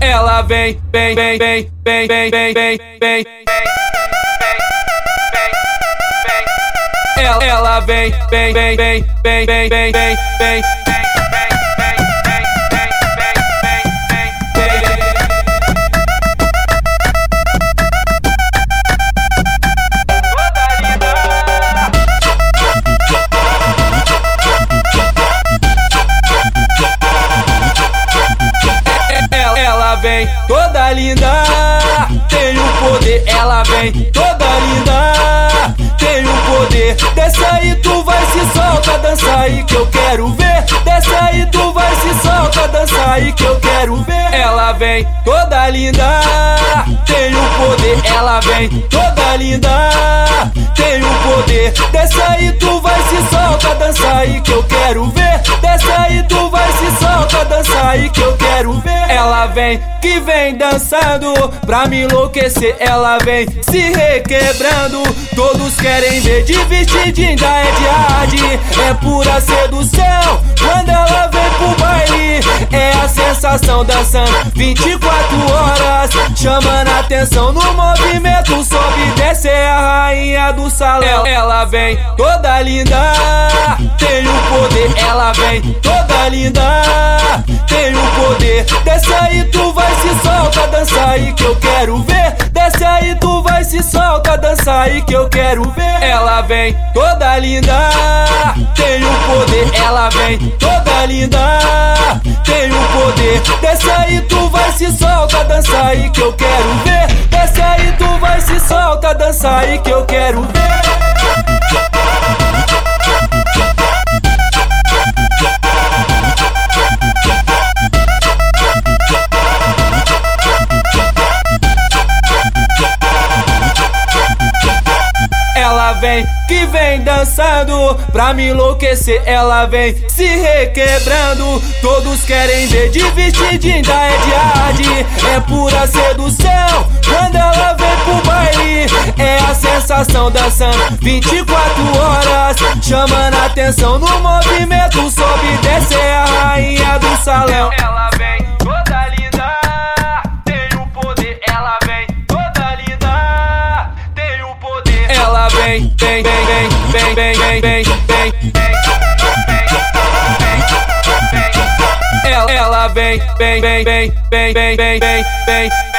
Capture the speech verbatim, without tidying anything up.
Ela vem, vem, vem, vem, vem, vem, vem, vem, vem. Ela, ela vem, vem, vem, vem, vem, vem, vem, vem, vem. Ela vem toda linda, tem o poder. Ela vem toda linda, tem o poder. Desce aí, tu vai se solta, dança aí que eu quero ver. Desce aí, tu vai se solta, dança aí que eu quero ver. Ela vem toda linda, tem o poder. Ela vem toda linda, tem o poder. Desce aí, tu vai se solta, dança aí que eu quero ver. Desce aí, tu vai se solta, dança aí que eu quero ver. Ela vem, que vem dançando pra me enlouquecer. Ela vem se requebrando, todos querem ver de vestidinho da Ed. É pura sedução quando ela vem pro baile. É a sensação dançando vinte e quatro horas, chamando a atenção no movimento. Sobe e desce, é a rainha do salão. Ela vem toda linda, tem o poder. Ela vem toda linda, tem o poder. Desce aí, tu vai se solta, dança aí que eu quero ver. Desce aí, tu vai se solta, dança aí que eu quero ver. Ela vem toda linda, tem o poder. Ela vem toda linda, tem o poder. Desce aí, tu vai se solta, dança aí que eu quero ver. Desce aí, tu vai se solta, dança aí que eu quero ver. Ela vem, que vem dançando pra me enlouquecer. Ela vem se requebrando, todos querem ver de vestidinho da Ed. É pura sedução quando ela vem pro baile. É a sensação dançando vinte e quatro horas, chamando a atenção no movimento. Sobe e desce, é a rainha do salão. Ela vem toda linda, tem o poder. Ela vem toda linda, tem o poder. Ela vem, vem, vem, vem, vem, vem, vem, vem, vem. Ela, ela vem, vem, vem, vem, vem, vem, vem, vem, vem.